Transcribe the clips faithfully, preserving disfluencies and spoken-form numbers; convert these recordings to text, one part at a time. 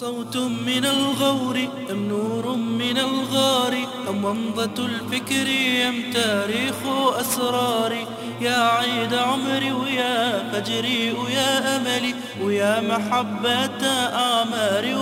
صوت من الغور أم نور من الغار أم ومضة الفكر أم تاريخ أسراري يا عيد عمري ويا فجري ويا أملي ويا محبة آماري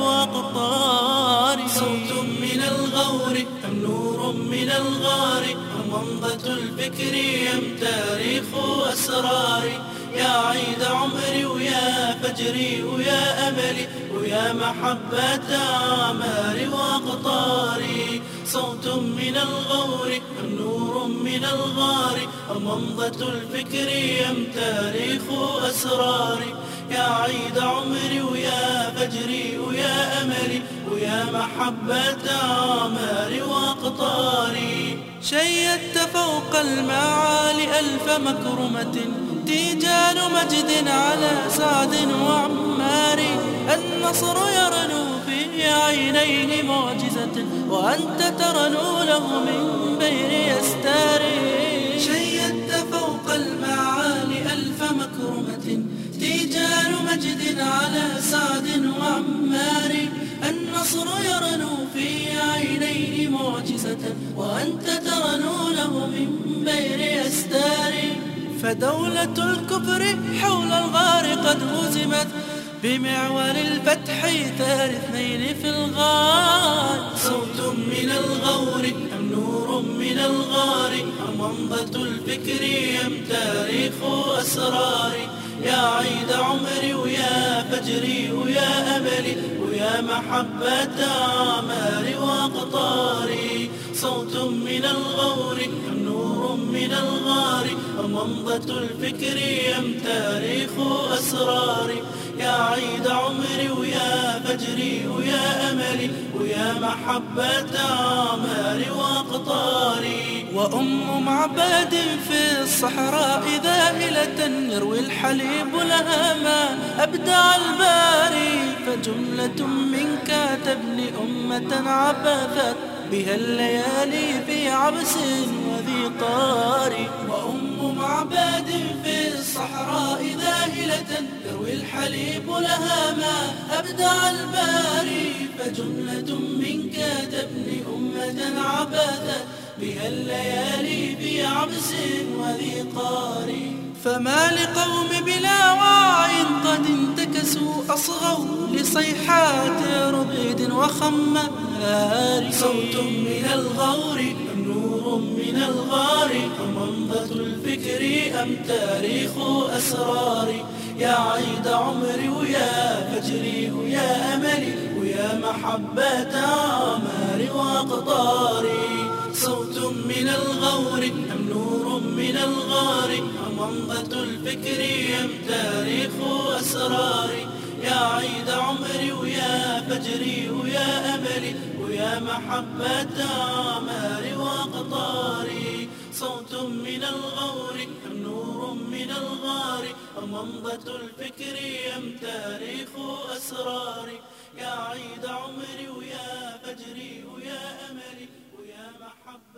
وأقطاري. صوت من الغور أم نور من الغار أم ومضة الفكر أم تاريخ أسراري يا عيد عمري ويا فجري ويا أملي ويا محبة آماري وأقطاري. صوت من الغور أم نور من الغار أم ومضة الفكر أم تاريخ أسراري يا عيد عمري ويا فجري ويا أملي ويا محبة آماري وأقطاري. شيدت فوق المعالي ألف مكرمة تيجان مجد على سعد وعمار. النصر يرنو في عينيه معجزة وأنت ترنو له من بين يستاري. شيدت فوق المعالي ألف مكرمة تيجان مجد على سعد وعمار. النصر يرنو في عينيه معجزة وأنت ترنو له من بين يستاري. فدولة الكفر حول الغار قد هزمت بمعول الفتح ثار اثنين في الغار. صوت من الغور أم نور من الغار أم ومضة الفكر أم تاريخ أسراري يا عيد عمري ويا فجري ويا أملي ويا محبة آماري وأقطاري. صوت من الغور أم نور من الغار أم ومضة الفكر أم تاريخ أسراري يا عيد عمري ويا فجري ويا أملي ويا محبة آماري وأقطاري. وأم معبد في الصحراء ذاهلة يروي الحليب لها ما أبدع الباري. فجملة منك تبني أمة عبثت بها الليالي في عبس وذي قار. وأم معبد في الصحراء ذاهلة يروي الحليب لها ما أبدع الباري. فجملة منك تبني أمة عبثت بها الليالي في عبس وذي قار. فما لقوم بلا وعي قد انتكسوا أصغوا لصيحات ربيد وخمار. صوت من الغور أم نور من الغار أم ومضة الفكر أم تاريخ أسراري يا عيد عمري ويا فجري ويا أملي ويا محبة آماري وأقطاري. صوت من الغور أم نور من الغار أم ومضة الفكر أم تاريخ أسراري يا عيد عمري ويا فجري ويا أملي ويا محبة آماري وأقطاري. صوت من الغور أم نور من الغار أم ومضة الفكر أم تاريخ أسراري يا عيد عمري ويا فجري ويا أملي ويا محبة